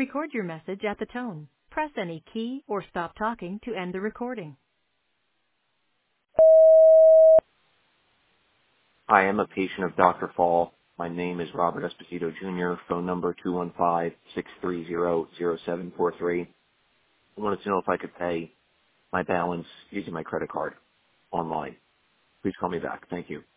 Record your message at the tone. Press any key or stop talking to end the recording. I am a patient of Dr. Fall. My name is Robert Esposito Jr., phone number 215-630-0743. I wanted to know if I could pay my balance using my credit card online. Please call me back. Thank you.